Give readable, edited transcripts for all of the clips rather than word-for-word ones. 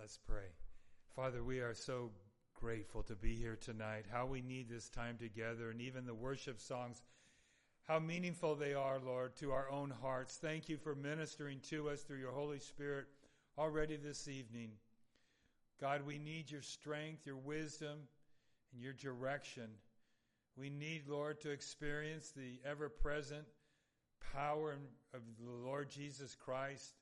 Let's pray. Father, we are so grateful to be here tonight. How we need this time together, and even the worship songs, how meaningful they are, Lord, to our own hearts. Thank you for ministering to us through your Holy Spirit already this evening. God, we need your strength, your wisdom, and your direction. We need, Lord, to experience the ever-present power of the Lord Jesus Christ.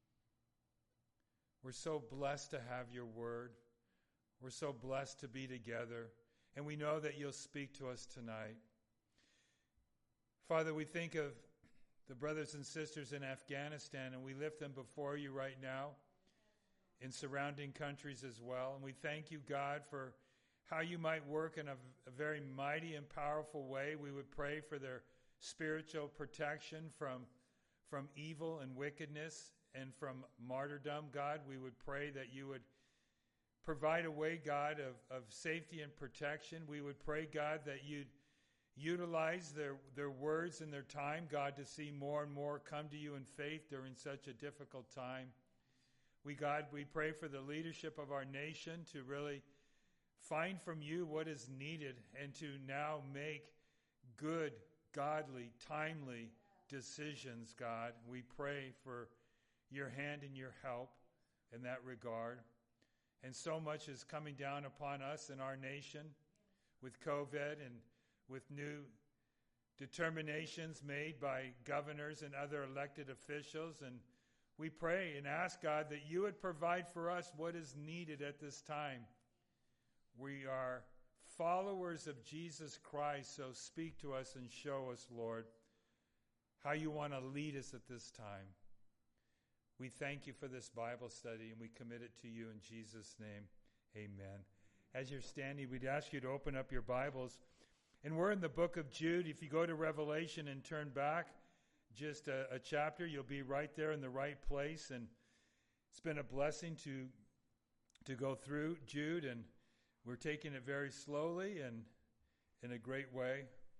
We're so blessed to have your word. We're so blessed to be together. And we know that you'll speak to us tonight. Father, we think of the brothers and sisters in Afghanistan, and we lift them before you right now, in surrounding countries as well. And we thank you, God, for how you might work in a very mighty and powerful way. We would pray for their spiritual protection from evil and wickedness and from martyrdom, God. We would pray that you would provide a way, God, of safety and protection. We would pray, God, that you'd utilize their words and their time, God, to see more and more come to you in faith during such a difficult time. God, we pray for the leadership of our nation to really find from you what is needed and to now make good, godly, timely decisions, God. We pray for your hand and your help in that regard. And so much is coming down upon us in our nation with COVID and with new determinations made by governors and other elected officials. And we pray and ask, God, that you would provide for us what is needed at this time. We are followers of Jesus Christ, so speak to us and show us, Lord, how you want to lead us at this time. We thank you for this Bible study, and we commit it to you in Jesus' name. Amen. As you're standing, we'd ask you to open up your Bibles. And we're in the book of Jude. If you go to Revelation and turn back just a chapter, you'll be right there in the right place. And it's been a blessing to go through Jude, and we're taking it very slowly and in a great way.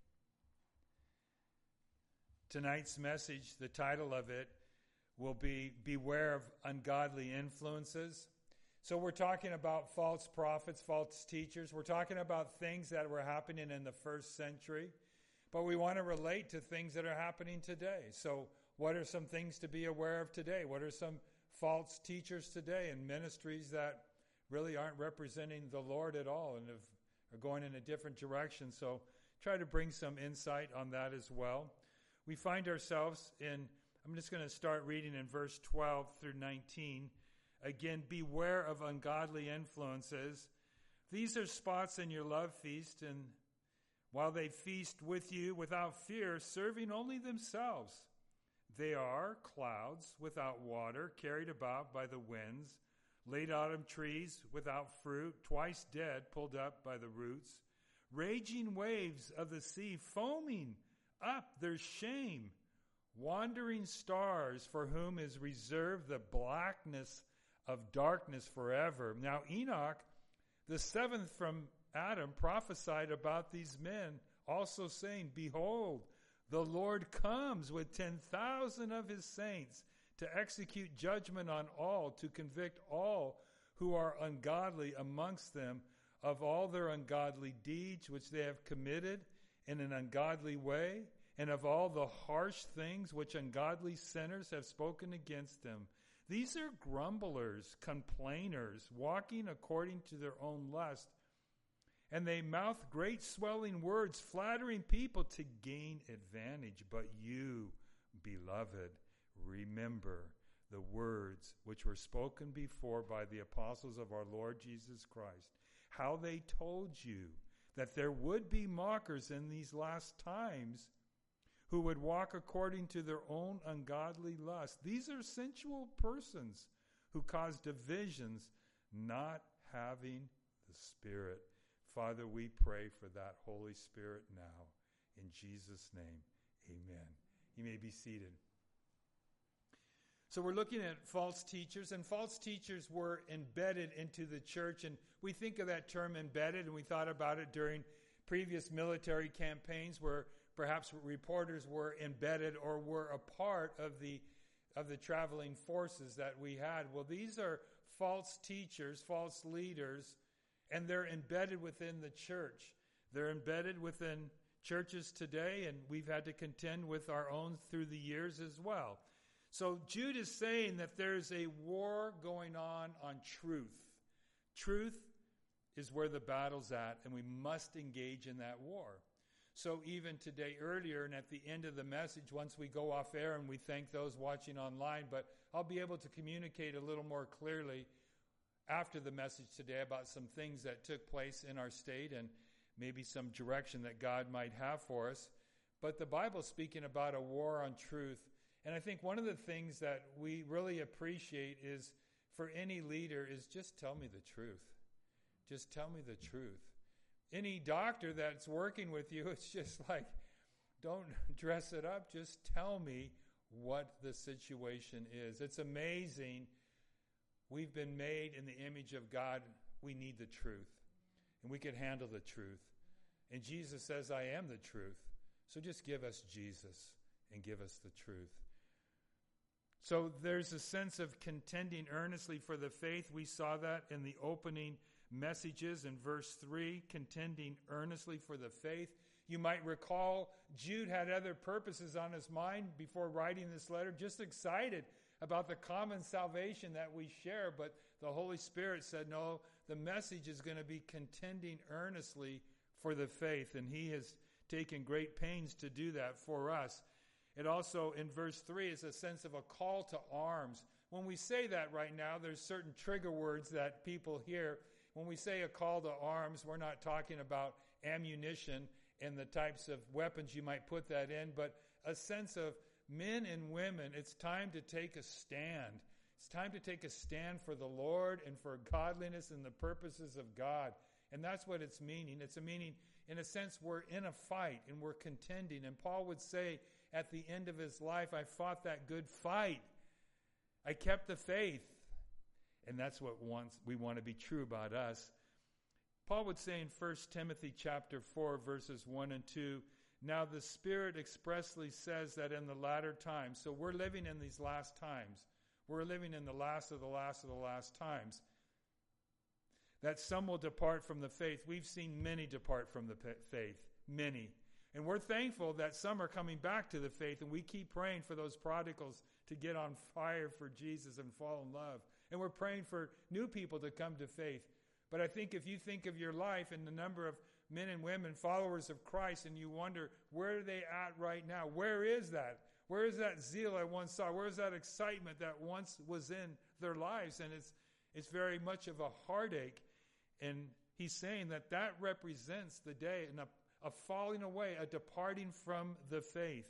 Tonight's message, the title of it, will be Beware of Ungodly Influences. So we're talking about false prophets, false teachers. We're talking about things that were happening in the first century, but we want to relate to things that are happening today. So what are some things to be aware of today? What are some false teachers today and ministries that really aren't representing the Lord at all and are going in a different direction? So try to bring some insight on that as well. We find ourselves I'm just going to start reading in verse 12 through 19. Again, beware of ungodly influences. These are spots in your love feast, and while they feast with you without fear, serving only themselves. They are clouds without water, carried about by the winds, late autumn trees without fruit, twice dead, pulled up by the roots, raging waves of the sea, foaming up their shame, wandering stars for whom is reserved the blackness of darkness forever. Now Enoch, the seventh from Adam, prophesied about these men, also saying, Behold, the Lord comes with 10,000 of his saints to execute judgment on all, to convict all who are ungodly amongst them of all their ungodly deeds which they have committed in an ungodly way, and of all the harsh things which ungodly sinners have spoken against him. These are grumblers, complainers, walking according to their own lust, and they mouth great swelling words, flattering people to gain advantage. But you, beloved, remember the words which were spoken before by the apostles of our Lord Jesus Christ, how they told you that there would be mockers in these last times, who would walk according to their own ungodly lust. These are sensual persons who cause divisions, not having the Spirit. Father, we pray for that Holy Spirit now. In Jesus' name, amen. You may be seated. So we're looking at false teachers, and false teachers were embedded into the church. And we think of that term embedded, and we thought about it during previous military campaigns where perhaps reporters were embedded or were a part of the traveling forces that we had. Well, these are false teachers, false leaders, and they're embedded within the church. They're embedded within churches today, and we've had to contend with our own through the years as well. So Jude is saying that there's a war going on truth. Truth is where the battle's at, and we must engage in that war. So even today, earlier, and at the end of the message, once we go off air, and we thank those watching online, but I'll be able to communicate a little more clearly after the message today about some things that took place in our state and maybe some direction that God might have for us. But the Bible's speaking about a war on truth. And I think one of the things that we really appreciate is for any leader is just tell me the truth. Just tell me the truth. Any doctor that's working with you, it's just like, don't dress it up. Just tell me what the situation is. It's amazing. We've been made in the image of God. We need the truth. And we can handle the truth. And Jesus says, I am the truth. So just give us Jesus and give us the truth. So there's a sense of contending earnestly for the faith. We saw that in the opening messages in verse 3, contending earnestly for the faith. You might recall Jude had other purposes on his mind before writing this letter, just excited about the common salvation that we share. But the Holy Spirit said, no, the message is going to be contending earnestly for the faith. And he has taken great pains to do that for us. It also, in verse 3, is a sense of a call to arms. When we say that right now, there's certain trigger words that people hear. When we say a call to arms, we're not talking about ammunition and the types of weapons you might put that in, but a sense of men and women, it's time to take a stand. It's time to take a stand for the Lord and for godliness and the purposes of God. And that's what it's meaning. It's a meaning, in a sense, we're in a fight and we're contending. And Paul would say at the end of his life, I fought that good fight. I kept the faith. And that's what we want to be true about us. Paul would say in 1 Timothy chapter 4, verses 1 and 2, now the Spirit expressly says that in the latter times, so we're living in these last times. We're living in the last of the last of the last times. That some will depart from the faith. We've seen many depart from the faith. Many. And we're thankful that some are coming back to the faith, and we keep praying for those prodigals to get on fire for Jesus and fall in love. And we're praying for new people to come to faith. But I think if you think of your life and the number of men and women, followers of Christ, and you wonder, where are they at right now? Where is that? Where is that zeal I once saw? Where is that excitement that once was in their lives? And it's very much of a heartache. And he's saying that represents the day and a falling away, a departing from the faith.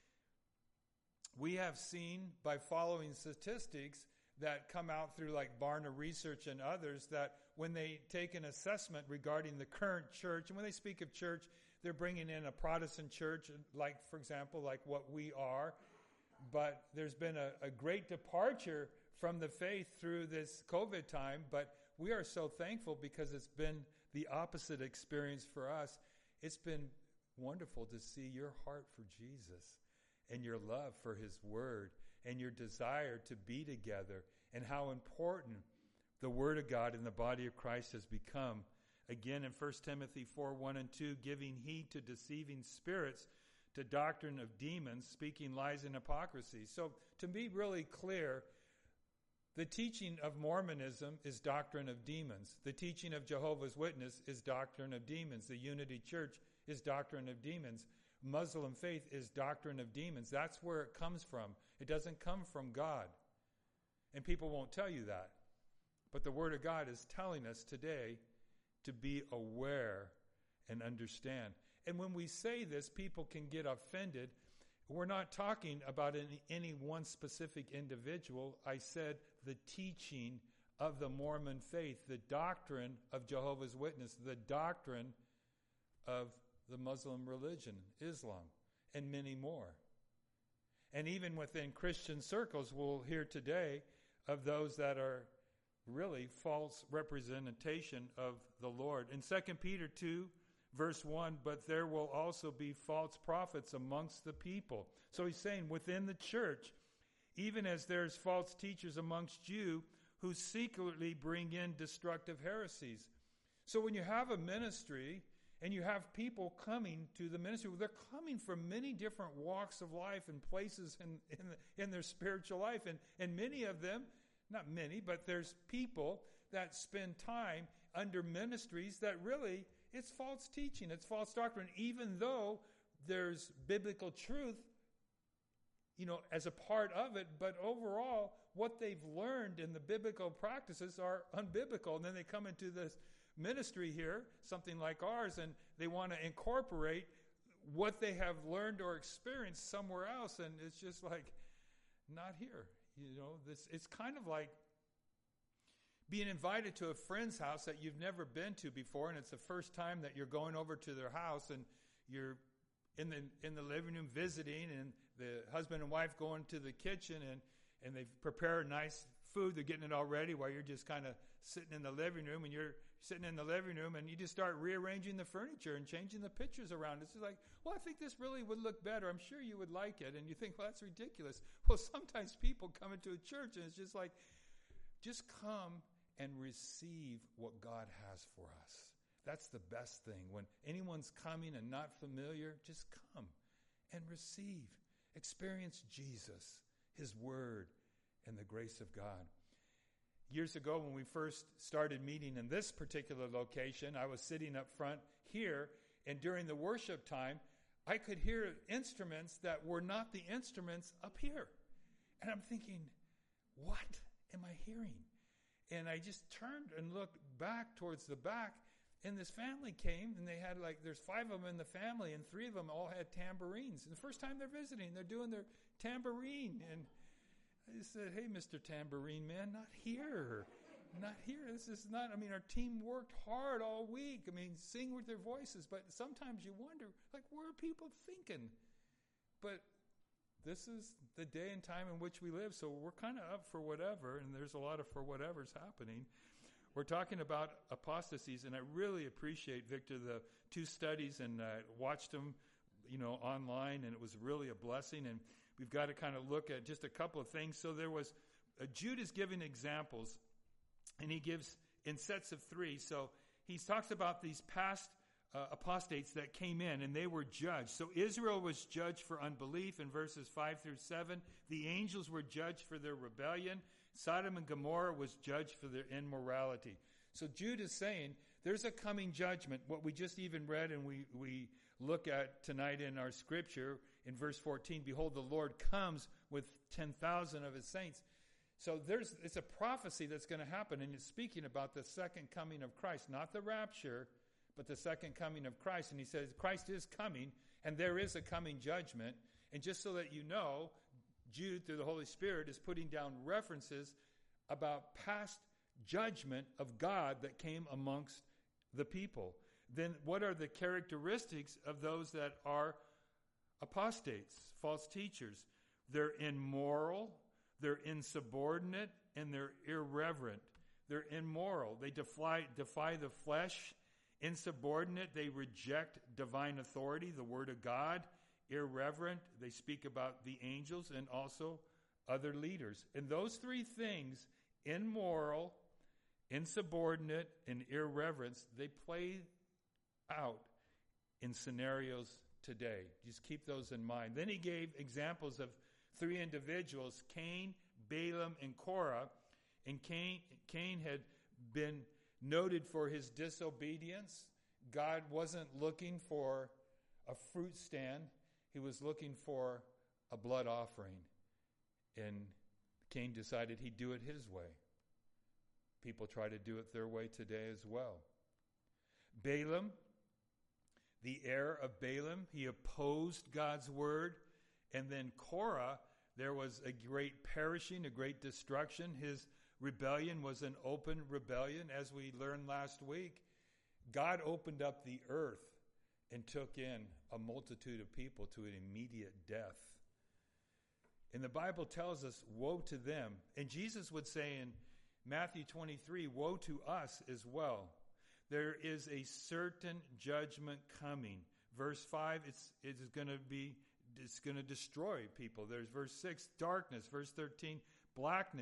We have seen by following statistics that come out through like Barna Research and others that when they take an assessment regarding the current church, and when they speak of church, they're bringing in a Protestant church, like, for example, like what we are. But there's been a great departure from the faith through this COVID time. But we are so thankful because it's been the opposite experience for us. It's been wonderful to see your heart for Jesus and your love for his word and your desire to be together, and how important the word of God in the body of Christ has become. Again, in 1 Timothy 4, 1 and 2, giving heed to deceiving spirits, to doctrine of demons, speaking lies and hypocrisy. So to be really clear, the teaching of Mormonism is doctrine of demons. The teaching of Jehovah's Witness is doctrine of demons. The Unity Church is doctrine of demons. Muslim faith is doctrine of demons. That's where it comes from. It doesn't come from God. And people won't tell you that. But the Word of God is telling us today to be aware and understand. And when we say this, people can get offended. We're not talking about any one specific individual. I said the teaching of the Mormon faith, the doctrine of Jehovah's Witness, the doctrine of the Muslim religion, Islam, and many more. And even within Christian circles, we'll hear today of those that are really false representation of the Lord. In 2 Peter 2, verse 1, but there will also be false prophets amongst the people. So he's saying within the church, even as there's false teachers amongst you who secretly bring in destructive heresies. So when you have a ministry and you have people coming to the ministry, they're coming from many different walks of life and places in their spiritual life. And many of them, not many, but there's people that spend time under ministries that really, it's false teaching, it's false doctrine, even though there's biblical truth, as a part of it, but overall, what they've learned in the biblical practices are unbiblical. And then they come into this ministry here, something like ours, and they want to incorporate what they have learned or experienced somewhere else, and it's just like, not here. It's kind of like being invited to a friend's house that you've never been to before, and it's the first time that you're going over to their house, and you're in the living room visiting, and the husband and wife go into the kitchen, and they prepare nice food. They're getting it all ready while you're just kind of sitting in the living room, and you're sitting in the living room, and you just start rearranging the furniture and changing the pictures around. It's just like, well, I think this really would look better. I'm sure you would like it. And you think, well, that's ridiculous. Well, sometimes people come into a church, and it's just like, just come and receive what God has for us. That's the best thing. When anyone's coming and not familiar, just come and receive. Experience Jesus, His Word, and the grace of God. Years ago, when we first started meeting in this particular location, I was sitting up front here, and during the worship time, I could hear instruments that were not the instruments up here. And I'm thinking, what am I hearing? And I just turned and looked back towards the back, and this family came, and they had there's 5 of them in the family, and 3 of them all had tambourines. And the first time they're visiting, they're doing their tambourine. And I said, hey, Mr. Tambourine Man, not here. Not here. This is not, our team worked hard all week. Sing with their voices. But sometimes you wonder, where are people thinking? But this is the day and time in which we live, so we're kind of up for whatever, and there's a lot of for whatever's happening. We're talking about apostasies, and I really appreciate, Victor, the 2 studies, and watched them, online, and it was really a blessing. And we've got to kind of look at just a couple of things. So there was, Jude is giving examples, and he gives in sets of 3. So he talks about these past apostates that came in, and they were judged. So Israel was judged for unbelief in verses 5 through 7. The angels were judged for their rebellion. Sodom and Gomorrah was judged for their immorality. So Jude is saying there's a coming judgment. What we just even read and we look at tonight in our scripture in verse 14, behold, the Lord comes with 10,000 of his saints. So it's a prophecy that's going to happen, and it's speaking about the second coming of Christ, not the rapture, but the second coming of Christ. And he says Christ is coming, and there is a coming judgment. And just so that you know, Jude, through the Holy Spirit, is putting down references about past judgment of God that came amongst the people. Then what are the characteristics of those that are apostates, false teachers? They're immoral, they're insubordinate, and they're irreverent. They're immoral. They defy the flesh. Insubordinate, they reject divine authority, the Word of God. Irreverent, they speak about the angels and also other leaders. And those 3 things, immoral, insubordinate, and irreverence, they play out in scenarios today. Just keep those in mind. Then he gave examples of 3 individuals, Cain, Balaam, and Korah. And Cain had been noted for his disobedience. God wasn't looking for a fruit stand. He was looking for a blood offering. And Cain decided he'd do it his way. People try to do it their way today as well. Balaam, the heir of Balaam, he opposed God's word. And then Korah, there was a great perishing, a great destruction. His rebellion was an open rebellion. As we learned last week, God opened up the earth and took in a multitude of people to an immediate death. And the Bible tells us, woe to them. And Jesus would say in Matthew 23, woe to us as well. There is a certain judgment coming. Verse 5, it's going to destroy people. There's verse 6, darkness. Verse 13, blackness,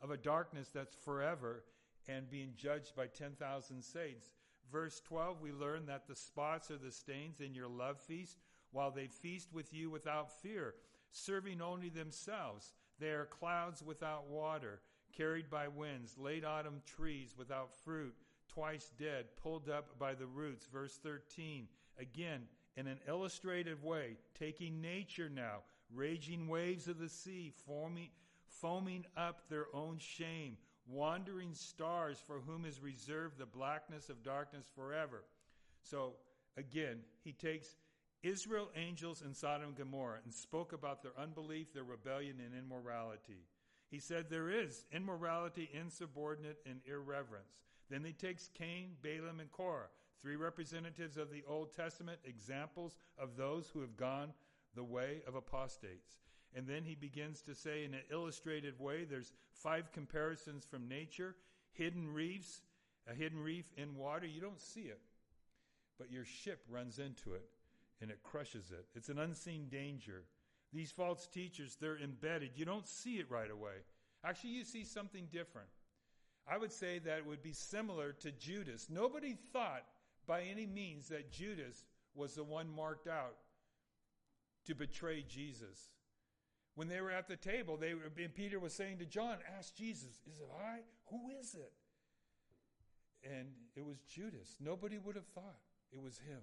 of a darkness that's forever and being judged by 10,000 saints. Verse 12, we learn that the spots are the stains in your love feast, while they feast with you without fear, serving only themselves. They are clouds without water, carried by winds, late autumn trees without fruit, twice dead, pulled up by the roots. Verse 13, again, in an illustrative way, taking nature now, raging waves of the sea, foaming up their own shame, wandering stars for whom is reserved the blackness of darkness forever. So, again, he takes Israel, angels, and Sodom and Gomorrah and spoke about their unbelief, their rebellion, and immorality. He said there is immorality, insubordinate, and irreverence. Then he takes Cain, Balaam, and Korah, three representatives of the Old Testament, examples of those who have gone the way of apostates. And then he begins to say in an illustrated way, there's 5 comparisons from nature, hidden reefs, a hidden reef in water. You don't see it, but your ship runs into it and it crushes it. It's an unseen danger. These false teachers, they're embedded. You don't see it right away. Actually, you see something different. I would say that it would be similar to Judas. Nobody thought by any means that Judas was the one marked out to betray Jesus. When they were at the table, and Peter was saying to John, ask Jesus, is it I? Who is it? And it was Judas. Nobody would have thought it was him.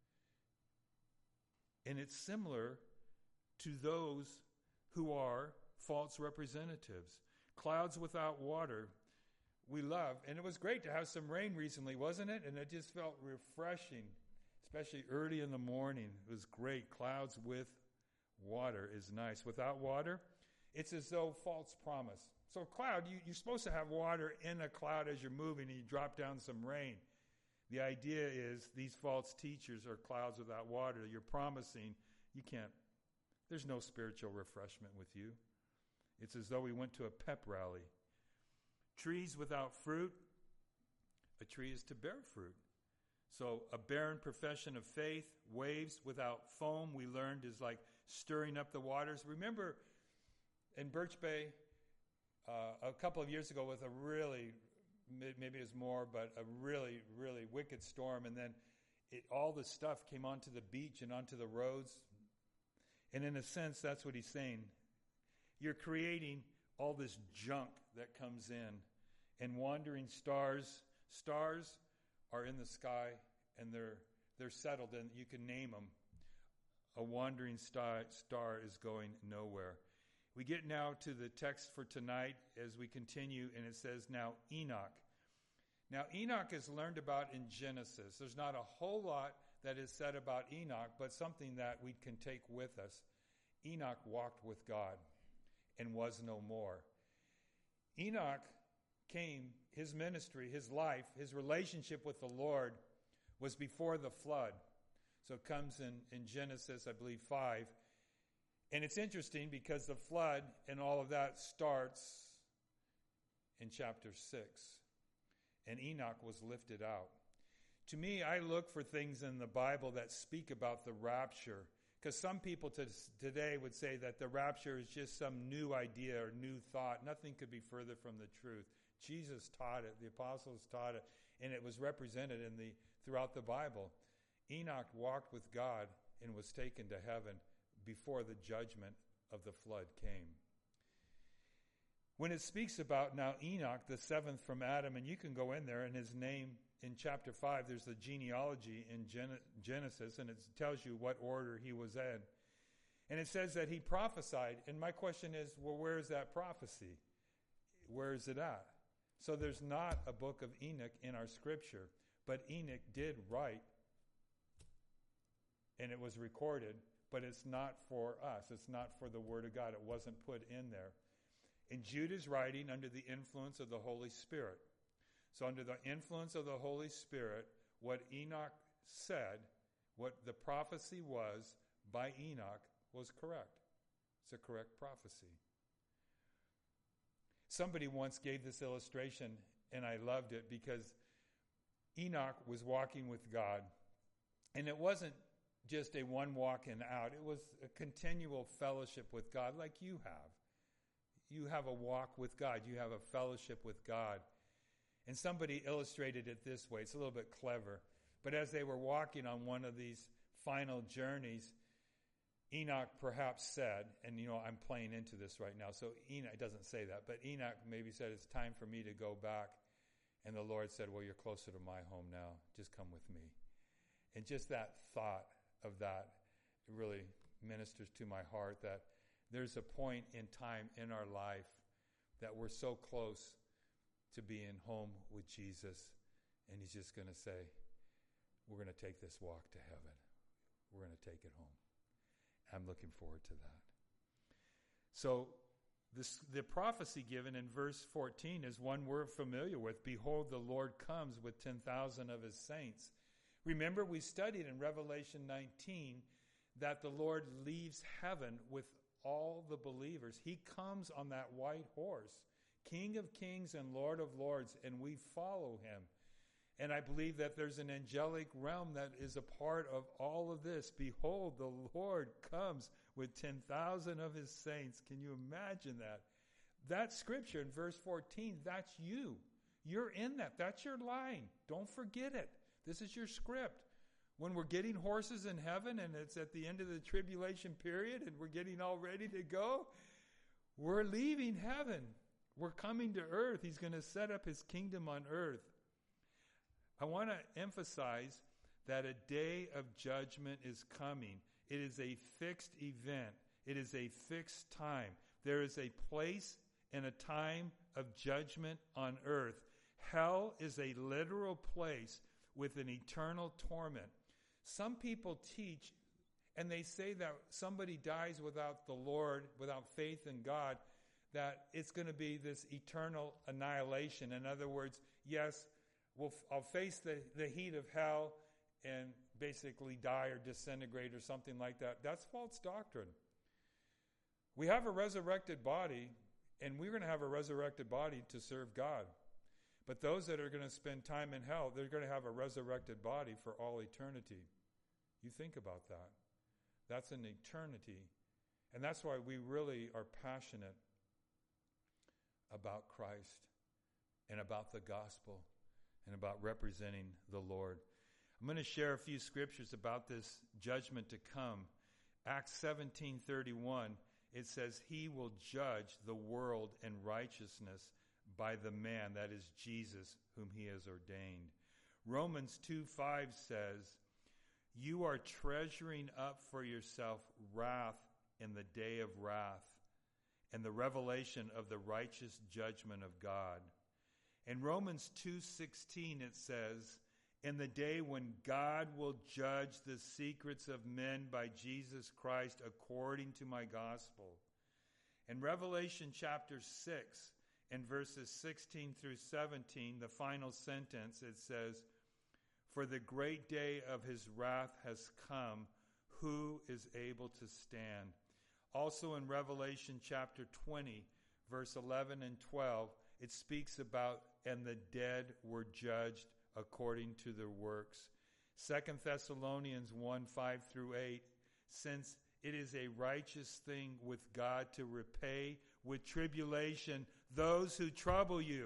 And it's similar to those who are false representatives. Clouds without water, we love. And it was great to have some rain recently, wasn't it? And it just felt refreshing, especially early in the morning. It was great. Clouds with water is nice. Without water, it's as though false promise. So a cloud, you're supposed to have water in a cloud as you're moving and you drop down some rain. The idea is these false teachers are clouds without water. You're promising you can't. There's no spiritual refreshment with you. It's as though we went to a pep rally. Trees without fruit, a tree is to bear fruit. So a barren profession of faith, waves without foam, we learned, is like stirring up the waters. Remember in Birch Bay a couple of years ago with a really, maybe it was more, but a really, really wicked storm. And then all the stuff came onto the beach and onto the roads. And in a sense, that's what he's saying. You're creating all this junk that comes in. And wandering stars are in the sky and they're settled and you can name them. A wandering star is going nowhere. We get now to the text for tonight as we continue, and it says, now Enoch. Now Enoch is learned about in Genesis. There's not a whole lot that is said about Enoch, but something that we can take with us. Enoch walked with God and was no more. Enoch came, his ministry, his life, his relationship with the Lord was before the flood. So it comes in Genesis, I believe, 5. And it's interesting because the flood and all of that starts in chapter 6. And Enoch was lifted out. To me, I look for things in the Bible that speak about the rapture. Because some people today would say that the rapture is just some new idea or new thought. Nothing could be further from the truth. Jesus taught it. The apostles taught it. And it was represented throughout the Bible. Enoch walked with God and was taken to heaven before the judgment of the flood came. When it speaks about now Enoch, the seventh from Adam, and you can go in there and his name in chapter 5, there's the genealogy in Genesis, and it tells you what order he was in. And it says that he prophesied. And my question is, well, where is that prophecy? Where is it at? So there's not a book of Enoch in our scripture, but Enoch did write, and it was recorded, but it's not for us. It's not for the Word of God. It wasn't put in there. And Jude is writing under the influence of the Holy Spirit. So under the influence of the Holy Spirit, what Enoch said, what the prophecy was by Enoch was correct. It's a correct prophecy. Somebody once gave this illustration, and I loved it because Enoch was walking with God. And it wasn't just a one walk and out. It was a continual fellowship with God like you have. you have a walk with God. You have a fellowship with God. And somebody illustrated it this way. It's a little bit clever. But as they were walking on one of these final journeys, Enoch perhaps said, and I'm playing into this right now, so Enoch doesn't say that, but Enoch maybe said, it's time for me to go back. And the Lord said, well, you're closer to my home now. Just come with me. And just that thought of that really ministers to my heart, that there's a point in time in our life that we're so close to being home with Jesus, and he's just going to say, we're going to take this walk to heaven. We're going to take it home. I'm looking forward to that. So the prophecy given in verse 14 is one we're familiar with. Behold, the Lord comes with 10,000 of his saints. Remember, we studied in Revelation 19 that the Lord leaves heaven with all the believers. He comes on that white horse, King of kings and Lord of lords, and we follow him. And I believe that there's an angelic realm that is a part of all of this. Behold, the Lord comes with 10,000 of his saints. Can you imagine that? That scripture in verse 14, that's you. You're in that. That's your line. Don't forget it. This is your script. When we're getting horses in heaven and it's at the end of the tribulation period and we're getting all ready to go, we're leaving heaven. We're coming to earth. He's going to set up his kingdom on earth. I want to emphasize that a day of judgment is coming. It is a fixed event. It is a fixed time. There is a place and a time of judgment on earth. Hell is a literal place with an eternal torment. Some people teach, and they say that somebody dies without the Lord, without faith in God, that it's going to be this eternal annihilation. In other words, yes, I'll face the heat of hell and basically die or disintegrate or something like that. That's false doctrine. We have a resurrected body, and we're going to have a resurrected body to serve God. But those that are going to spend time in hell, they're going to have a resurrected body for all eternity. You think about that. That's an eternity. And that's why we really are passionate about Christ and about the gospel and about representing the Lord. I'm going to share a few scriptures about this judgment to come. Acts 17:31, it says, he will judge the world in righteousness by the man, that is Jesus, whom he has ordained. Romans 2:5 says, you are treasuring up for yourself wrath in the day of wrath and the revelation of the righteous judgment of God. In Romans 2:16 it says, in the day when God will judge the secrets of men by Jesus Christ according to my gospel. In Revelation chapter 6, in verses 16 through 17, the final sentence, it says, for the great day of his wrath has come, who is able to stand? Also in Revelation chapter 20, verse 11 and 12, it speaks about, and the dead were judged according to their works. 2 Thessalonians 1:5 through 8, since it is a righteous thing with God to repay with tribulation those who trouble you.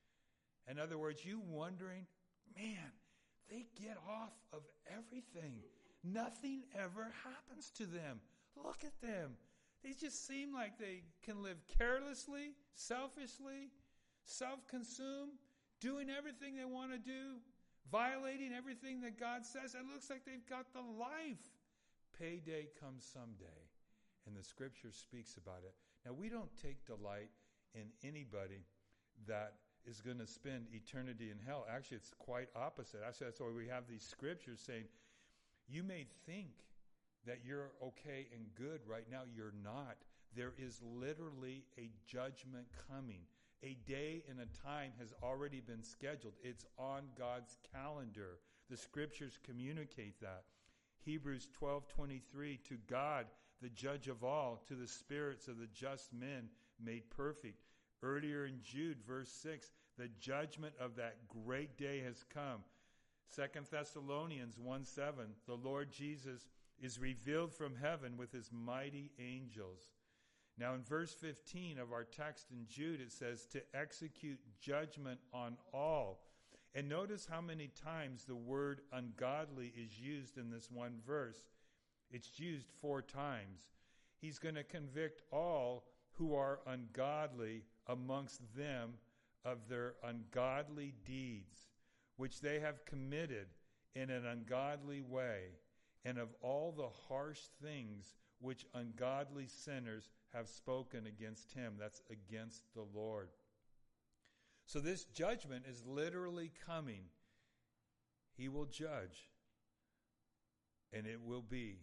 In other words, you wondering, man, they get off of everything. Nothing ever happens to them. Look at them. They just seem like they can live carelessly, selfishly, self-consumed, doing everything they want to do, violating everything that God says. It looks like they've got the life. Payday comes someday, and the scripture speaks about it. Now, we don't take delight in anybody that is going to spend eternity in hell. Actually, it's quite opposite. Actually, that's why we have these scriptures saying, you may think that you're okay and good right now. You're not. There is literally a judgment coming. A day and a time has already been scheduled. It's on God's calendar. The scriptures communicate that. Hebrews 12:23, to God, the judge of all, to the spirits of the just men made perfect. Earlier in Jude, verse 6, the judgment of that great day has come. 2 Thessalonians 1:7, the Lord Jesus is revealed from heaven with his mighty angels. Now in verse 15 of our text in Jude, it says to execute judgment on all. And notice how many times the word ungodly is used in this one verse. It's used 4 times. He's going to convict all who are ungodly amongst them of their ungodly deeds, which they have committed in an ungodly way, and of all the harsh things which ungodly sinners have spoken against him. That's against the Lord. So this judgment is literally coming. He will judge, and it will be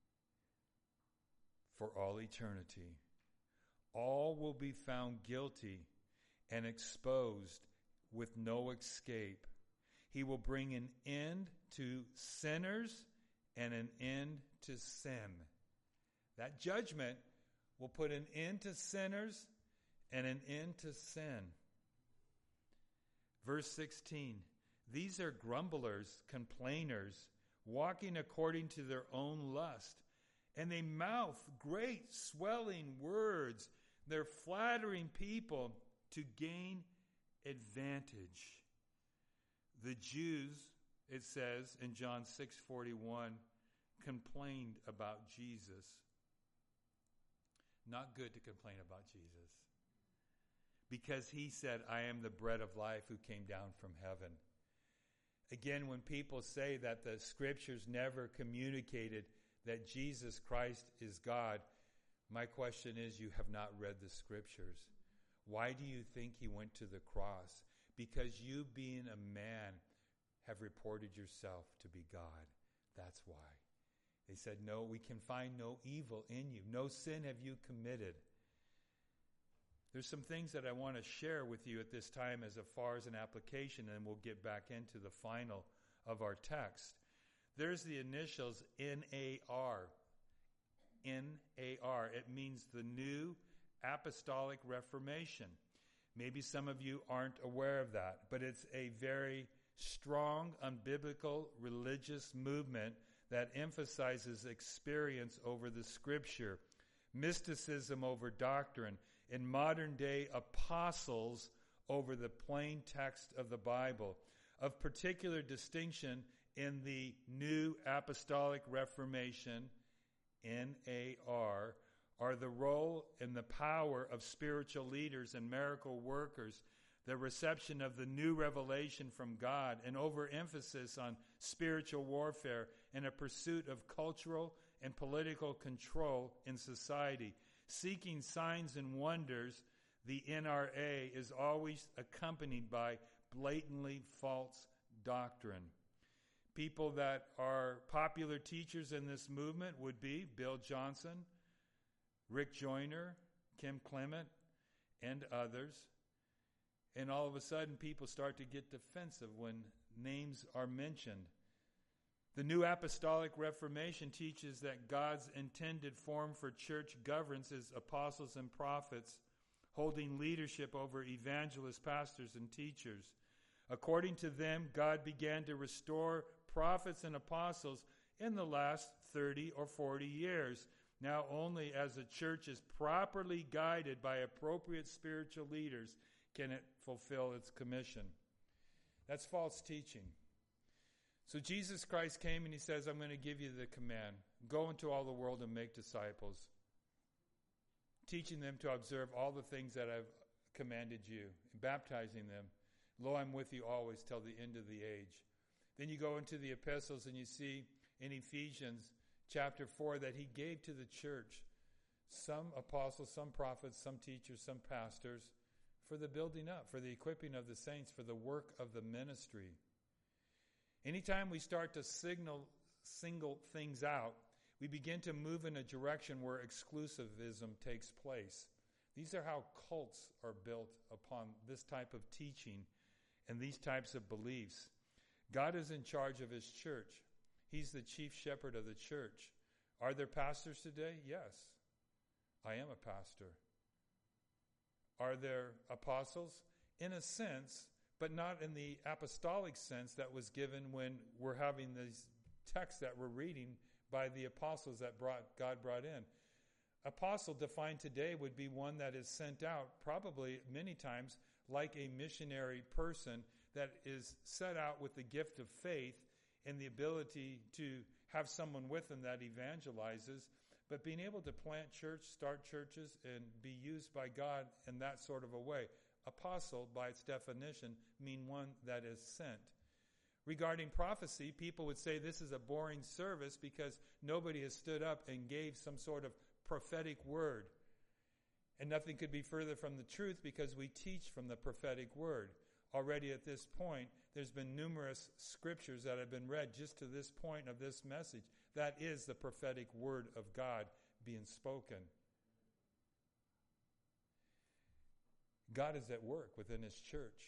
for all eternity. All will be found guilty and exposed with no escape. He will bring an end to sinners and an end to sin. That judgment will put an end to sinners and an end to sin. Verse 16, these are grumblers, complainers, walking according to their own lust, and they mouth great swelling words. They're flattering people to gain advantage. The Jews, it says in John 6:41, complained about Jesus. Not good to complain about Jesus, because he said, I am the bread of life who came down from heaven. Again, when people say that the scriptures never communicated that Jesus Christ is God, my question is, you have not read the scriptures. Why do you think he went to the cross? Because you, being a man, have reported yourself to be God. That's why. They said, no, we can find no evil in you. No sin have you committed. There's some things that I want to share with you at this time as far as an application, and we'll get back into the final of our text. There's the initials NAR. NAR. It means the New Apostolic Reformation. Maybe some of you aren't aware of that, but it's a very strong, unbiblical, religious movement that emphasizes experience over the scripture, mysticism over doctrine, and modern-day apostles over the plain text of the Bible. Of particular distinction in the New Apostolic Reformation, NAR, are the role and the power of spiritual leaders and miracle workers, the reception of the new revelation from God, an overemphasis on spiritual warfare, and a pursuit of cultural and political control in society. Seeking signs and wonders, the NRA is always accompanied by blatantly false doctrine. People that are popular teachers in this movement would be Bill Johnson, Rick Joyner, Kim Clement, and others. And all of a sudden, people start to get defensive when names are mentioned. The New Apostolic Reformation teaches that God's intended form for church governs as apostles and prophets, holding leadership over evangelists, pastors, and teachers. According to them, God began to restore prophets and apostles in the last 30 or 40 years. Now only as a church is properly guided by appropriate spiritual leaders can it fulfill its commission. That's false teaching. So Jesus Christ came and he says, I'm going to give you the command. Go into all the world and make disciples, teaching them to observe all the things that I've commanded you, baptizing them. Lo, I'm with you always till the end of the age. Then you go into the epistles and you see in Ephesians chapter 4 that he gave to the church some apostles, some prophets, some teachers, some pastors for the building up, for the equipping of the saints, for the work of the ministry. Anytime we start to single things out, we begin to move in a direction where exclusivism takes place. These are how cults are built upon this type of teaching and these types of beliefs. God is in charge of his church. He's the chief shepherd of the church. Are there pastors today? Yes. I am a pastor. Are there apostles? In a sense, but not in the apostolic sense that was given when we're having these texts that we're reading by the apostles that God brought in. Apostle defined today would be one that is sent out probably many times like a missionary person that is set out with the gift of faith and the ability to have someone with them that evangelizes, but being able to plant church, start churches, and be used by God in that sort of a way. Apostle, by its definition, mean one that is sent. Regarding prophecy, people would say this is a boring service because nobody has stood up and gave some sort of prophetic word. And nothing could be further from the truth because we teach from the prophetic word. Already at this point, there's been numerous scriptures that have been read just to this point of this message. That is the prophetic word of God being spoken. God is at work within his church.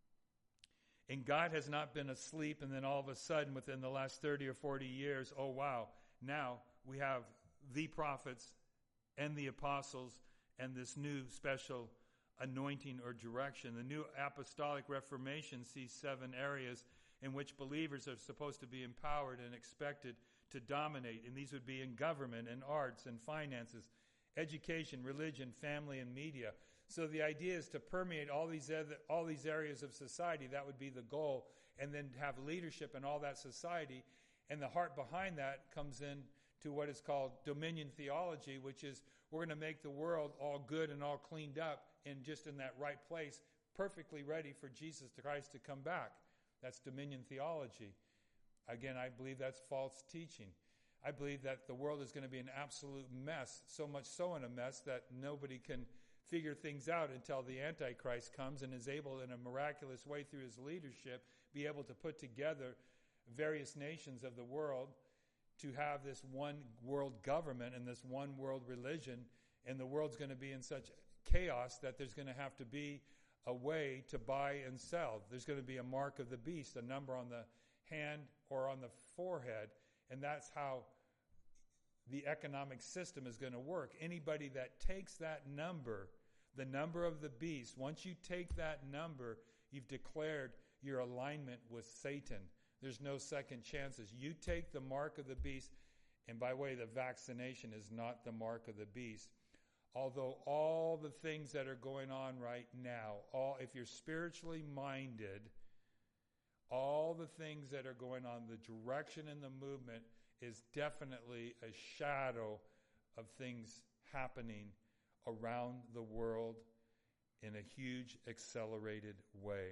And God has not been asleep and then all of a sudden within the last 30 or 40 years, oh wow, now we have the prophets and the apostles and this new special anointing or direction. The new apostolic reformation sees 7 areas in which believers are supposed to be empowered and expected to dominate. And these would be in government and arts and finances, education, religion, family, and media. So the idea is to permeate all these areas of society. That would be the goal. And then have leadership in all that society. And the heart behind that comes in to what is called dominion theology, which is we're going to make the world all good and all cleaned up and just in that right place, perfectly ready for Jesus Christ to come back. That's dominion theology. Again, I believe that's false teaching. I believe that the world is going to be an absolute mess, so much so in a mess that nobody can figure things out until the Antichrist comes and is able in a miraculous way through his leadership be able to put together various nations of the world to have this one world government and this one world religion, and the world's going to be in such chaos that there's going to have to be a way to buy and sell. There's going to be a mark of the beast, a number on the hand or on the forehead, and that's how the economic system is going to work. Anybody that takes that number, the number of the beast, once you take that number, you've declared your alignment with Satan. There's no second chances. You take the mark of the beast, and by the way, the vaccination is not the mark of the beast. Although all the things that are going on right now, if you're spiritually minded, all the things that are going on, the direction and the movement is definitely a shadow of things happening around the world in a huge, accelerated way.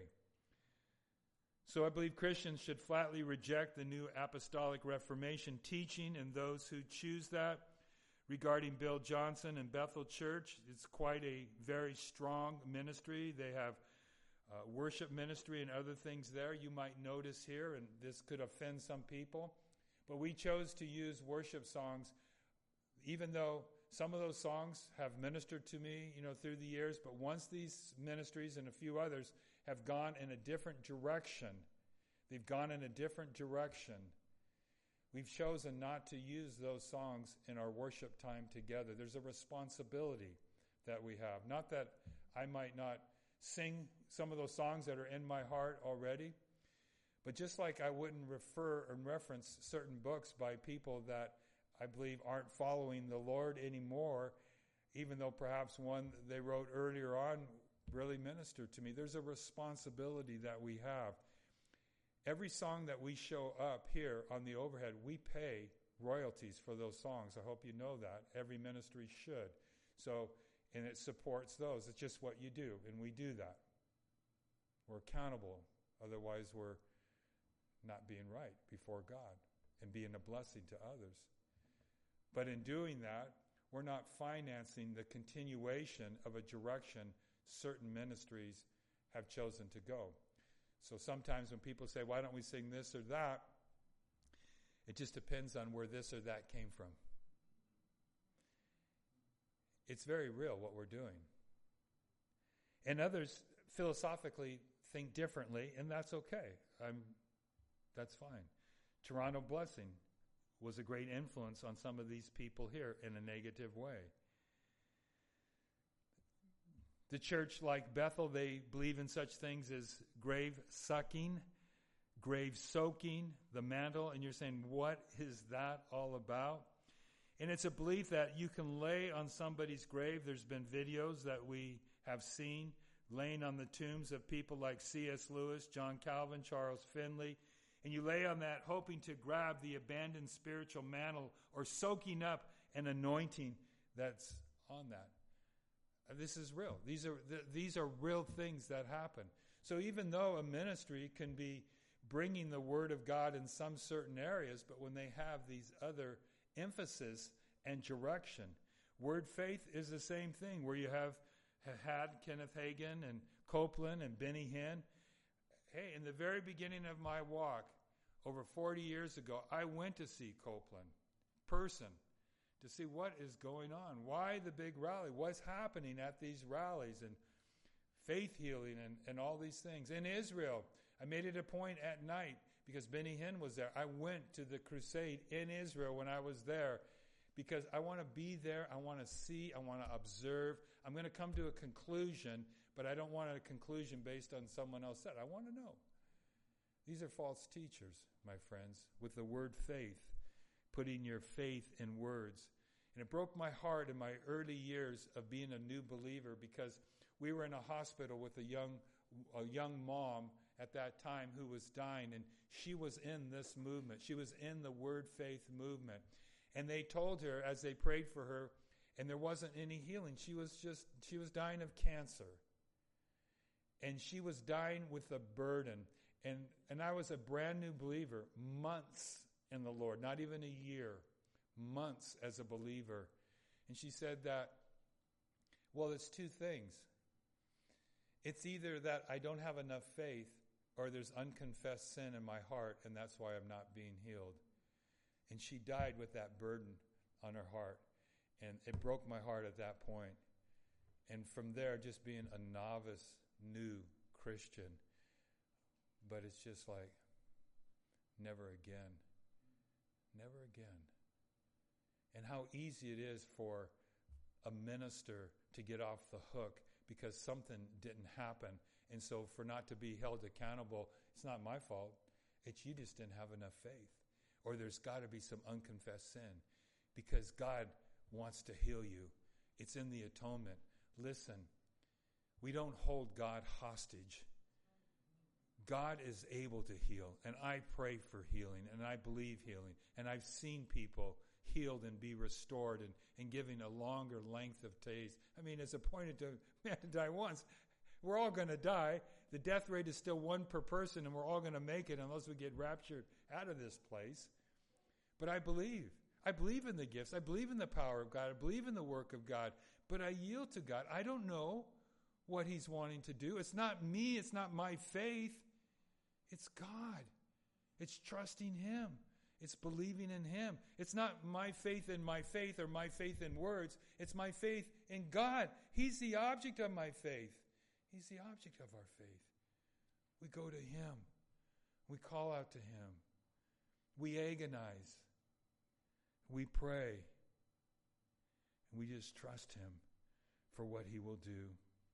So I believe Christians should flatly reject the new apostolic reformation teaching, and those who choose that. Regarding Bill Johnson and Bethel Church, it's quite a very strong ministry. They have worship ministry and other things there you might notice here, and this could offend some people. But we chose to use worship songs, even though some of those songs have ministered to me, through the years. But once these ministries and a few others have gone in a different direction, they've gone in a different direction. We've chosen not to use those songs in our worship time together. There's a responsibility that we have. Not that I might not sing some of those songs that are in my heart already, but just like I wouldn't refer and reference certain books by people that I believe aren't following the Lord anymore, even though perhaps one they wrote earlier on really ministered to me. There's a responsibility that we have. Every song that we show up here on the overhead, we pay royalties for those songs. I hope you know that. Every ministry should. And it supports those. It's just what you do, and we do that. We're accountable. Otherwise, we're not being right before God and being a blessing to others. But in doing that, we're not financing the continuation of a direction certain ministries have chosen to go. So sometimes when people say, why don't we sing this or that? It just depends on where this or that came from. It's very real what we're doing. And others philosophically think differently, and that's okay. That's fine. Toronto Blessing was a great influence on some of these people here in a negative way. The church, like Bethel, they believe in such things as grave sucking, grave soaking, the mantle, and you're saying, what is that all about? And it's a belief that you can lay on somebody's grave. There's been videos that we have seen laying on the tombs of people like C.S. Lewis, John Calvin, Charles Finley. And you lay on that hoping to grab the abandoned spiritual mantle or soaking up an anointing that's on that. This is real. These are real things that happen. So even though a ministry can be bringing the Word of God in some certain areas, but when they have these other emphasis and direction, Word Faith is the same thing, where you have had Kenneth Hagin and Copeland and Benny Hinn. Hey, in the very beginning of my walk, over 40 years ago, I went to see Copeland, person, to see what is going on. Why the big rally? What's happening at these rallies and faith healing and all these things. In Israel, I made it a point at night, because Benny Hinn was there. I went to the crusade in Israel when I was there, because I want to be there. I want to see. I want to observe. I'm going to come to a conclusion, but I don't want a conclusion based on someone else said. I want to know. These are false teachers, my friends, with the word faith, putting your faith in words. And it broke my heart in my early years of being a new believer, because we were in a hospital with a young mom at that time who was dying, and she was in this movement. She was in the word faith movement. And they told her as they prayed for her, and there wasn't any healing. She was dying of cancer. And she was dying with a burden. And I was a brand new believer, months in the Lord, not even a year, months as a believer. And she said that, well, it's two things. It's either that I don't have enough faith, or there's unconfessed sin in my heart, and that's why I'm not being healed. And she died with that burden on her heart. And it broke my heart at that point. And from there, just being a novice, new Christian. But it's just like, never again. Never again. And how easy it is for a minister to get off the hook because something didn't happen. And so for not to be held accountable, it's not my fault. It's you just didn't have enough faith. Or there's got to be some unconfessed sin, because God wants to heal you. It's in the atonement. Listen, we don't hold God hostage. God is able to heal, and I pray for healing, and I believe healing, and I've seen people healed and be restored and given a longer length of days. I mean, it's appointed to man to die once. We're all going to die. The death rate is still one per person, and we're all going to make it unless we get raptured out of this place. But I believe. I believe in the gifts. I believe in the power of God. I believe in the work of God. But I yield to God. I don't know what He's wanting to do. It's not me. It's not my faith. It's God. It's trusting Him. It's believing in Him. It's not my faith in my faith or my faith in words. It's my faith in God. He's the object of my faith. He's the object of our faith. We go to Him. We call out to Him. We agonize. We pray. And we just trust Him for what He will do.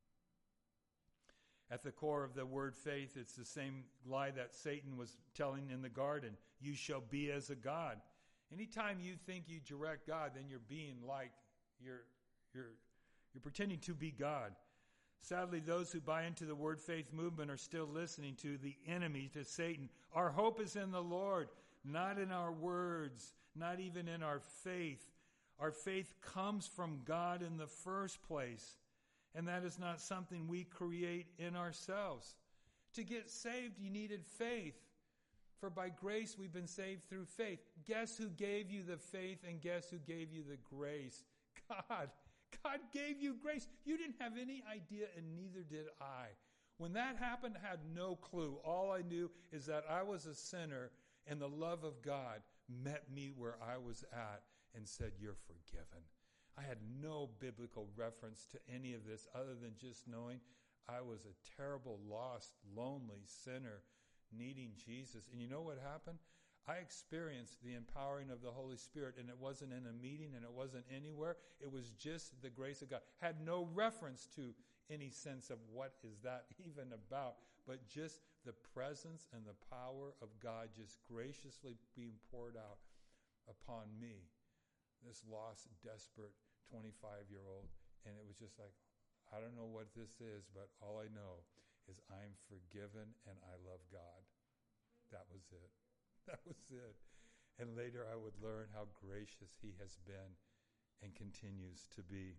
At the core of the word faith, it's the same lie that Satan was telling in the garden. You shall be as a God. Anytime you think you direct God, then you're being like, you're pretending to be God. Sadly, those who buy into the word faith movement are still listening to the enemy, to Satan. Our hope is in the Lord, not in our words, not even in our faith. Our faith comes from God in the first place. And that is not something we create in ourselves. To get saved, you needed faith. For by grace we've been saved through faith. Guess who gave you the faith, and guess who gave you the grace? God. God gave you grace. You didn't have any idea, and neither did I. When that happened, I had no clue. All I knew is that I was a sinner, and the love of God met me where I was at and said, you're forgiven. I had no biblical reference to any of this other than just knowing I was a terrible, lost, lonely sinner needing Jesus. And you know what happened? I experienced the empowering of the Holy Spirit, and it wasn't in a meeting, and it wasn't anywhere. It was just the grace of God. Had no reference to any sense of what is that even about, but just the presence and the power of God just graciously being poured out upon me. this lost, desperate 25-year-old. And it was just like, I don't know what this is, but all I know is I'm forgiven and I love God. That was it. That was it. And later I would learn how gracious he has been and continues to be.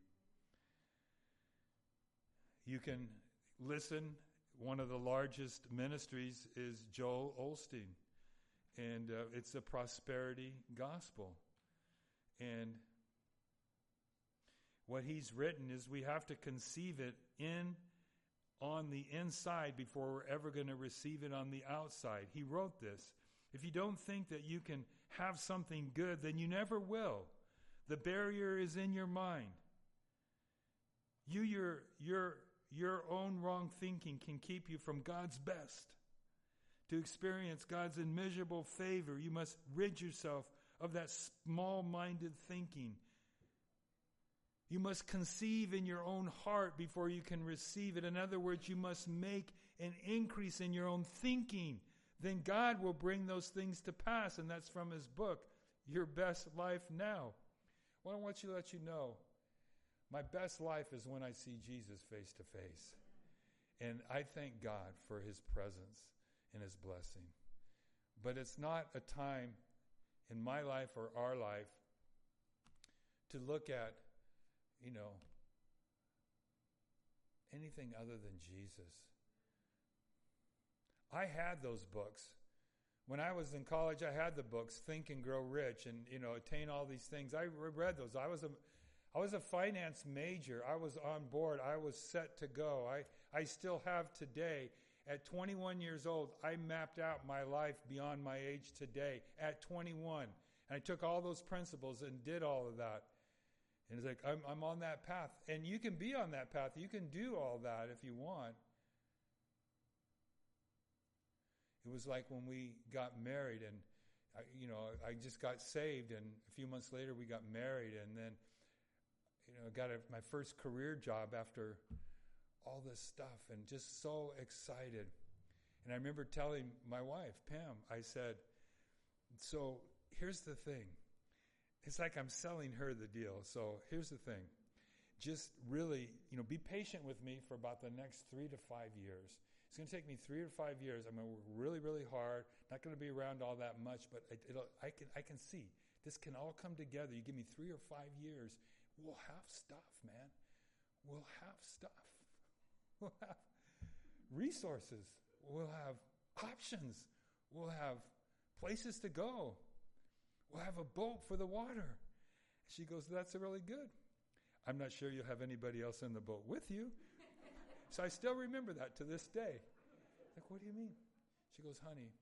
You can listen. One of the largest ministries is Joel Osteen. And it's a prosperity gospel. And what he's written is we have to conceive it on the inside before we're ever going to receive it on the outside. He wrote this. If you don't think that you can have something good, then you never will. The barrier is in your mind. Your own wrong thinking can keep you from God's best. To experience God's immeasurable favor, you must rid yourself of that small-minded thinking. You must conceive in your own heart before you can receive it. In other words, you must make an increase in your own thinking. Then God will bring those things to pass. And that's from his book, Your Best Life Now. Well, I want to let you know, my best life is when I see Jesus face to face. And I thank God for his presence and his blessing. But it's not a time in my life or our life to look at, anything other than Jesus. I had those books. When I was in college, I had the books, Think and Grow Rich and, Attain All These Things. I read those. I was a finance major. I was on board. I was set to go. I still have today. At 21 years old, I mapped out my life beyond my age today at 21. And I took all those principles and did all of that. And it's like, I'm on that path. And you can be on that path. You can do all that if you want. It was like when we got married and, I just got saved. And a few months later we got married. And then, got my first career job after all this stuff and just so excited. And I remember telling my wife, Pam, I said, so here's the thing. It's like I'm selling her the deal. So here's the thing. Just really, be patient with me for about the next 3 to 5 years. It's going to take me 3 to 5 years. I'm going to work really, really hard. Not going to be around all that much, but I can see this can all come together. You give me 3 or 5 years. We'll have stuff, man. We'll have stuff. We'll have resources. We'll have options. We'll have places to go. We'll have a boat for the water. She goes, that's really good. I'm not sure you'll have anybody else in the boat with you. So I still remember that to this day. Like, what do you mean? She goes, honey,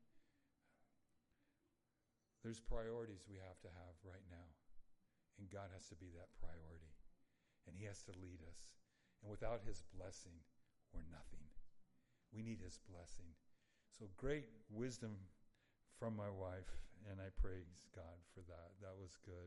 there's priorities we have to have right now. And God has to be that priority. And he has to lead us. And without his blessing, we're nothing. We need his blessing. So great wisdom from my wife, and I praise God for that. That was good.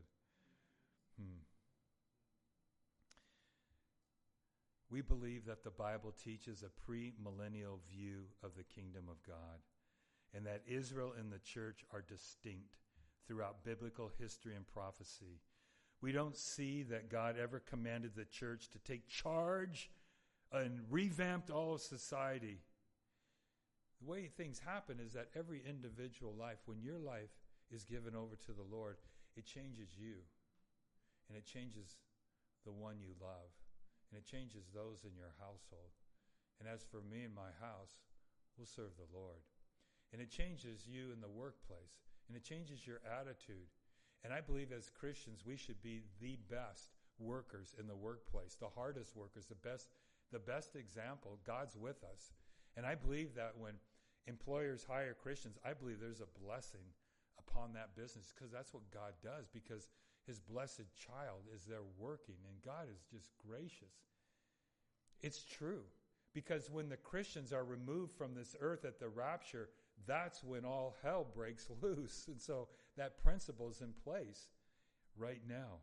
We believe that the Bible teaches a pre-millennial view of the kingdom of God, and that Israel and the church are distinct throughout biblical history and prophecy. We don't see that God ever commanded the church to take charge and revamped all of society. The way things happen is that every individual life, when your life is given over to the Lord, it changes you. And it changes the one you love. And it changes those in your household. And as for me and my house, we'll serve the Lord. And it changes you in the workplace. And it changes your attitude. And I believe as Christians, we should be the best workers in the workplace, the hardest workers, the best example. God's with us. And I believe that when employers hire Christians, I believe there's a blessing upon that business because that's what God does, because his blessed child is there working, and God is just gracious. It's true, because when the Christians are removed from this earth at the rapture, that's when all hell breaks loose. And so that principle is in place right now.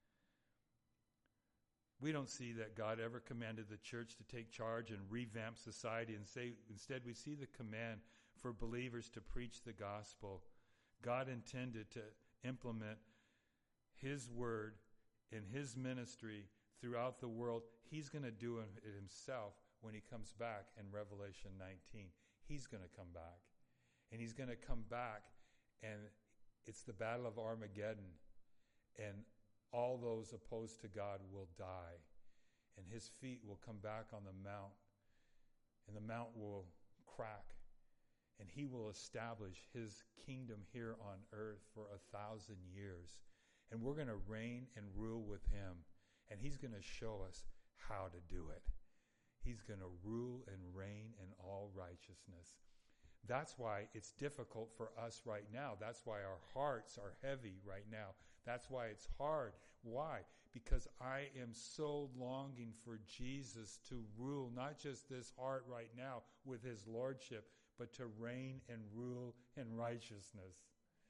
We don't see that God ever commanded the church to take charge and revamp society. Instead, we see the command for believers to preach the gospel. God intended to implement His word in His ministry throughout the world. He's going to do it Himself when He comes back in Revelation 19. He's going to come back. And He's going to come back, and it's the battle of Armageddon. And all those opposed to God will die. And His feet will come back on the mount. And the mount will crack. And He will establish His kingdom here on earth for 1,000 years. And we're going to reign and rule with Him. And He's going to show us how to do it. He's going to rule and reign in all righteousness. That's why it's difficult for us right now. That's why our hearts are heavy right now. That's why it's hard. Why? Because I am so longing for Jesus to rule, not just this heart right now with His lordship, but to reign and rule in righteousness.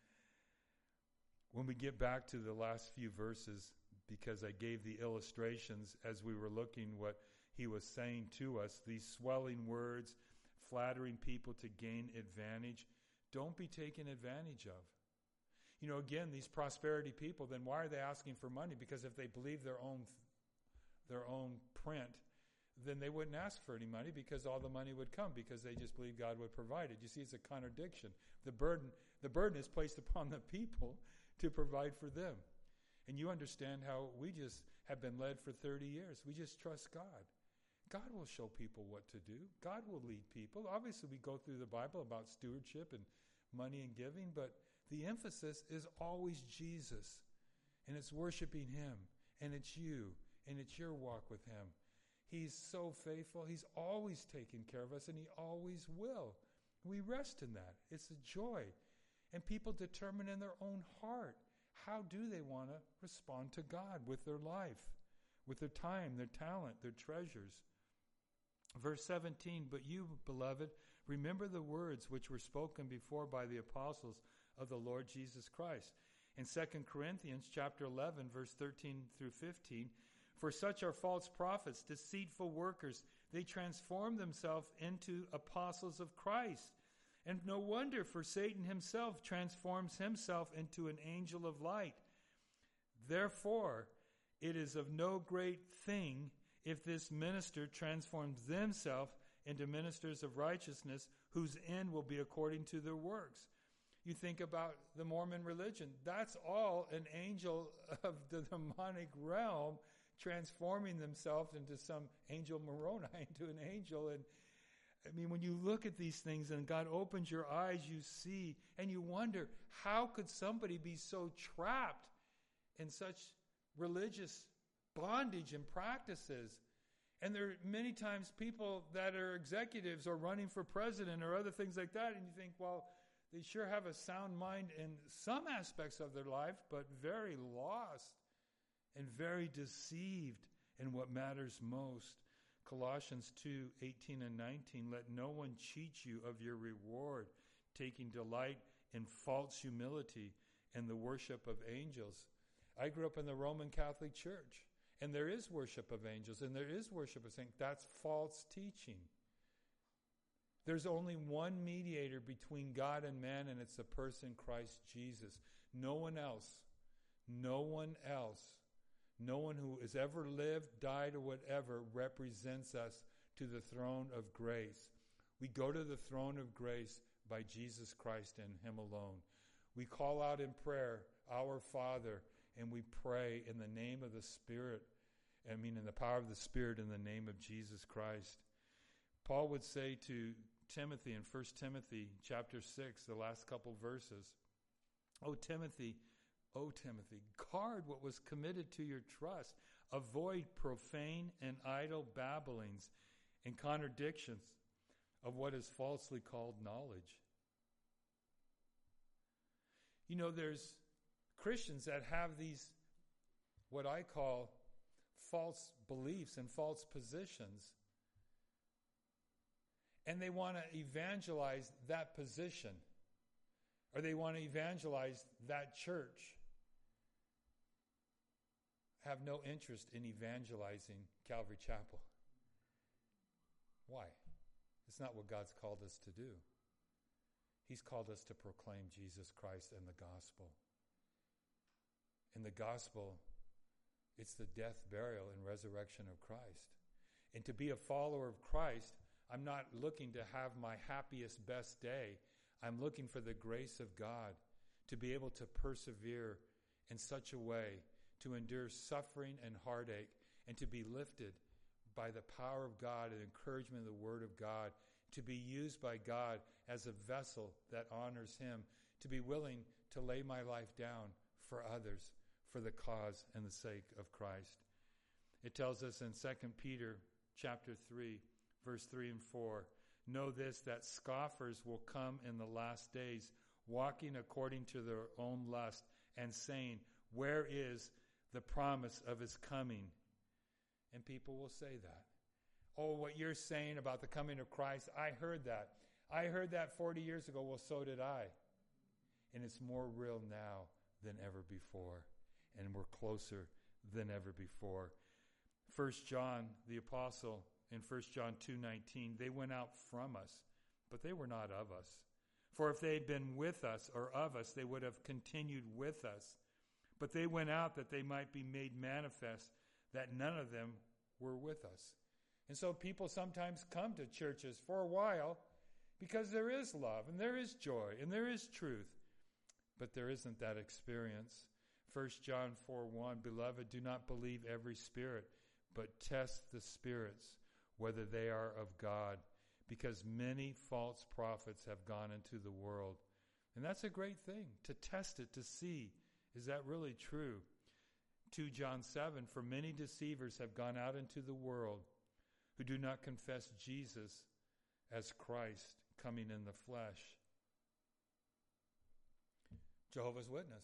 When we get back to the last few verses, because I gave the illustrations as we were looking what He was saying to us, these swelling words, flattering people to gain advantage, don't be taken advantage of. You know, again, these prosperity people, then why are they asking for money? Because if they believe their own print, then they wouldn't ask for any money, because all the money would come, because they just believe God would provide it. You see, it's a contradiction. The burden is placed upon the people to provide for them. And you understand how we just have been led for 30 years. We just trust God. God will show people what to do. God will lead people. Obviously, we go through the Bible about stewardship and money and giving, but the emphasis is always Jesus. And it's worshiping Him. And it's you. And it's your walk with Him. He's so faithful. He's always taken care of us, and He always will. We rest in that. It's a joy. And people determine in their own heart, how do they want to respond to God with their life, with their time, their talent, their treasures. Verse 17, but you, beloved, remember the words which were spoken before by the apostles of the Lord Jesus Christ. In 2 Corinthians chapter 11, verse 13 through 15, for such are false prophets, deceitful workers. They transform themselves into apostles of Christ. And no wonder, for Satan himself transforms himself into an angel of light. Therefore, it is of no great thing if this minister transforms themselves into ministers of righteousness, whose end will be according to their works. You think about the Mormon religion. That's all an angel of the demonic realm transforming themselves into some angel Moroni, into an angel. And I mean, when you look at these things and God opens your eyes, you see, and you wonder, how could somebody be so trapped in such religious bondage and practices? And there are many times people that are executives or running for president or other things like that, and you think, well, they sure have a sound mind in some aspects of their life, but very lost and very deceived in what matters most. Colossians 2:18 and 19, let no one cheat you of your reward, taking delight in false humility and the worship of angels. I grew up in the Roman Catholic Church, and there is worship of angels, and there is worship of saints. That's false teaching. There's only one mediator between God and man, and it's the person Christ Jesus. No one else. No one else. No one who has ever lived, died, or whatever represents us to the throne of grace. We go to the throne of grace by Jesus Christ and Him alone. We call out in prayer, Our Father, and we pray in the name of the Spirit. In the power of the Spirit, in the name of Jesus Christ. Paul would say to Timothy in 1 Timothy chapter 6, the last couple verses, O Timothy, guard what was committed to your trust. Avoid profane and idle babblings and contradictions of what is falsely called knowledge. You know, there's Christians that have these, what I call, false beliefs and false positions. And they want to evangelize that position. Or they want to evangelize that church. Have no interest in evangelizing Calvary Chapel. Why? It's not what God's called us to do. He's called us to proclaim Jesus Christ and the gospel. In the gospel, it's the death, burial, and resurrection of Christ. And to be a follower of Christ, I'm not looking to have my happiest, best day. I'm looking for the grace of God to be able to persevere in such a way, to endure suffering and heartache, and to be lifted by the power of God and encouragement of the Word of God, to be used by God as a vessel that honors Him, to be willing to lay my life down for others, for the cause and the sake of Christ. It tells us in 2 Peter chapter 3, verse 3 and 4, know this, that scoffers will come in the last days, walking according to their own lust, and saying, where is the promise of His coming? And people will say that. Oh, what you're saying about the coming of Christ, I heard that. I heard that 40 years ago. Well, so did I. And it's more real now than ever before. And we're closer than ever before. 1 John, the apostle, in 1 John 2:19, they went out from us, but they were not of us. For if they had been with us or of us, they would have continued with us. But they went out that they might be made manifest that none of them were with us. And so people sometimes come to churches for a while because there is love and there is joy and there is truth. But there isn't that experience. 1 John 4:1, beloved, do not believe every spirit, but test the spirits, whether they are of God, because many false prophets have gone into the world. And that's a great thing, to test it, to see, is that really true? 2 John 7, for many deceivers have gone out into the world who do not confess Jesus as Christ coming in the flesh. Jehovah's Witness.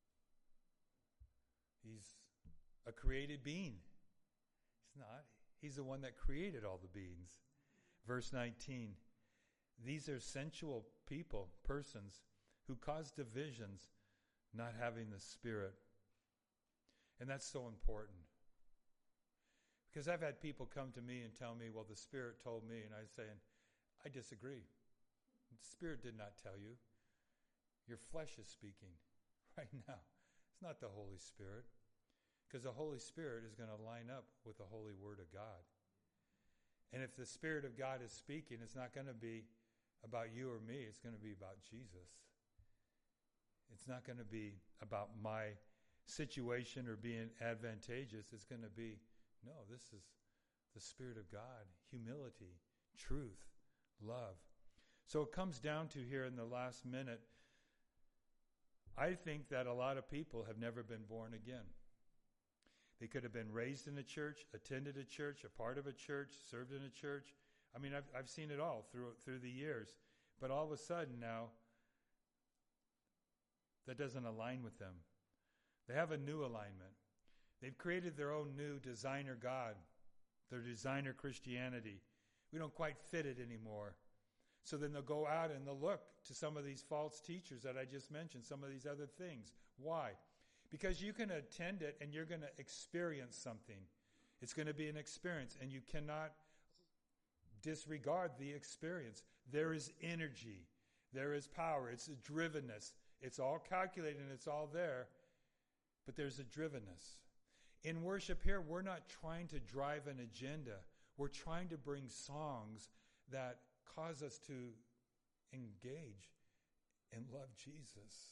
He's a created being. He's not. He's the one that created all the beings. Verse 19, these are sensual people, persons, who cause divisions, not having the Spirit. And that's so important. Because I've had people come to me and tell me, well, the Spirit told me, and I'm saying, I disagree. The Spirit did not tell you. Your flesh is speaking right now. It's not the Holy Spirit. Because the Holy Spirit is going to line up with the Holy Word of God. And if the Spirit of God is speaking, it's not going to be about you or me. It's going to be about Jesus. It's not going to be about my situation or being advantageous. It's going to be, no, this is the Spirit of God, humility, truth, love. So it comes down to here in the last minute, I think that a lot of people have never been born again. They could have been raised in a church, attended a church, a part of a church, served in a church. I mean, I've seen it all through the years. But all of a sudden now, that doesn't align with them. They have a new alignment. They've created their own new designer God, their designer Christianity. We don't quite fit it anymore. So then they'll go out and they'll look to some of these false teachers that I just mentioned, some of these other things. Why? Because you can attend it and you're going to experience something. It's going to be an experience, and you cannot disregard the experience. There is energy. There is power. It's a drivenness. It's all calculated and it's all there, but there's a drivenness. In worship here, we're not trying to drive an agenda. We're trying to bring songs that cause us to engage and love Jesus.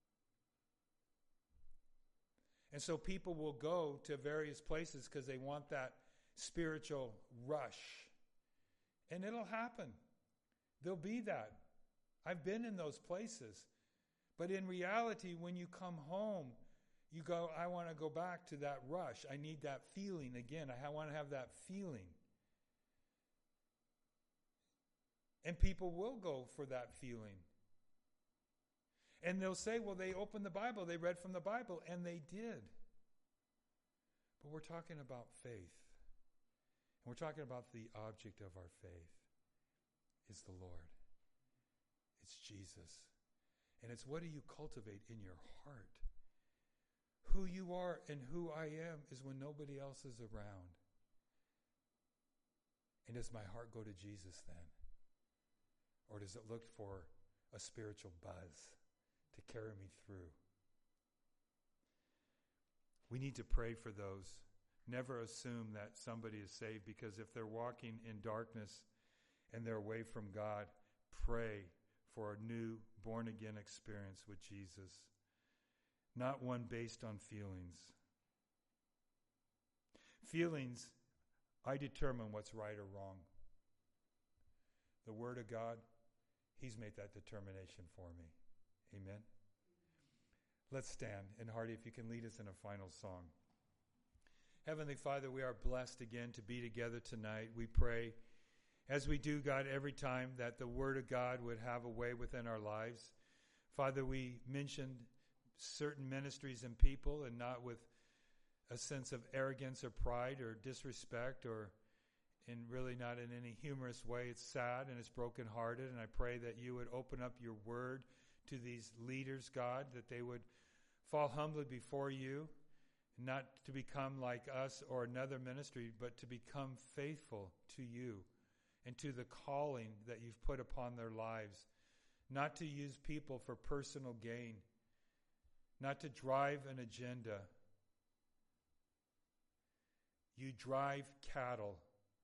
And so people will go to various places because they want that spiritual rush. And it'll happen. There'll be that. I've been in those places. But in reality, when you come home, you go, I want to go back to that rush. I need that feeling again. I want to have that feeling. And people will go for that feeling. And they'll say, well, they opened the Bible, they read from the Bible, and they did. But we're talking about faith. And we're talking about the object of our faith is the Lord. It's Jesus. And it's what do you cultivate in your heart? Who you are and who I am is when nobody else is around. And does my heart go to Jesus then? Or does it look for a spiritual buzz to carry me through? We need to pray for those. Never assume that somebody is saved, because if they're walking in darkness and they're away from God, pray for a new born-again experience with Jesus, not one based on feelings. Feelings, I determine what's right or wrong. The Word of God, He's made that determination for me. Amen. Let's stand. And Hardy, if you can lead us in a final song. Heavenly Father, we are blessed again to be together tonight. We pray, as we do, God, every time, that the Word of God would have a way within our lives. Father, we mentioned certain ministries and people, and not with a sense of arrogance or pride or disrespect, or in really not in any humorous way. It's sad and it's brokenhearted, and I pray that you would open up your Word to these leaders, God, that they would fall humbly before you, not to become like us or another ministry, but to become faithful to you and to the calling that you've put upon their lives, not to use people for personal gain, not to drive an agenda. You drive cattle.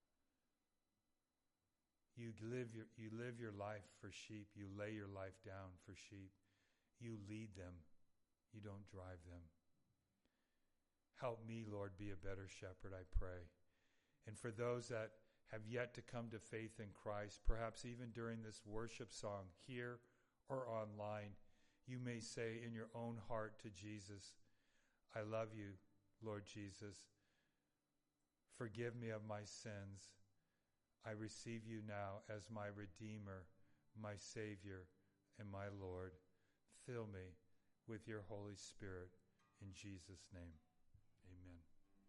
You live your life for sheep. You lay your life down for sheep. You lead them. You don't drive them. Help me, Lord, be a better shepherd, I pray. And for those that have yet to come to faith in Christ, perhaps even during this worship song, here or online, you may say in your own heart to Jesus, I love you, Lord Jesus. Forgive me of my sins. I receive you now as my Redeemer, my Savior, and my Lord. Fill me with your Holy Spirit in Jesus' name.